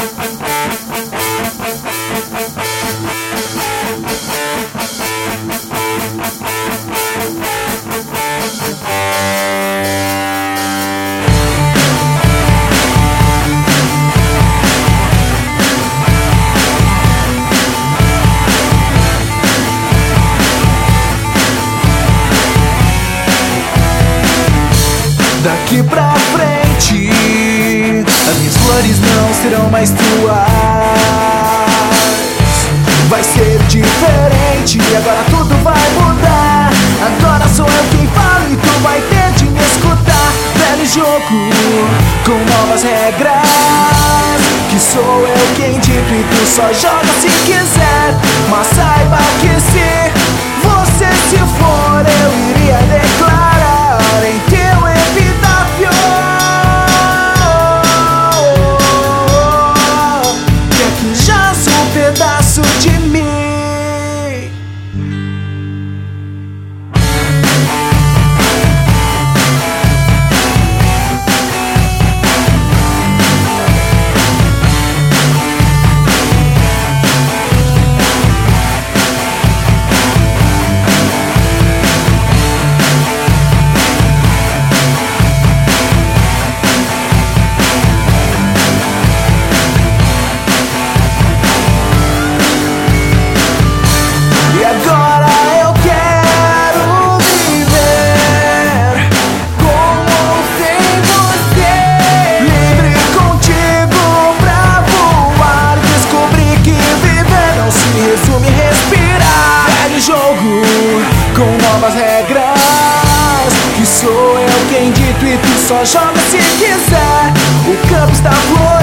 Daqui pra frente, as minhas flores não serão mais tuas. Vai ser diferente, agora tudo vai mudar. Agora sou eu quem falo e tu vai ter de me escutar. Velho jogo, com novas regras, que sou eu quem dito e tu só joga se quiser. Mas saiba que se você se for, eu iria declarar em teu epitáfio que aqui jaz um pedaço de mim. Com novas regras, que sou eu quem dito e tu só joga se quiser. O campo está florido.